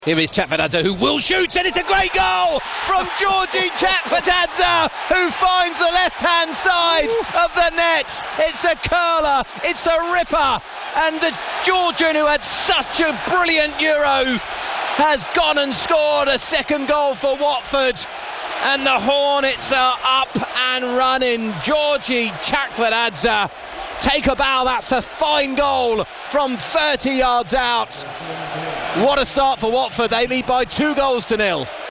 Here is Chakvetadze, who will shoot, and it's a great goal from Giorgi Chakvetadze, who finds the left-hand side of the net. It's a curler, it's a ripper, and the Georgian, who had such a brilliant Euro, has gone and scored a second goal for Watford. And the Hornets are up and running. Giorgi Chakvetadze, take a bow, that's a fine goal from 30 yards out. What a start for Watford, they lead by 2-0.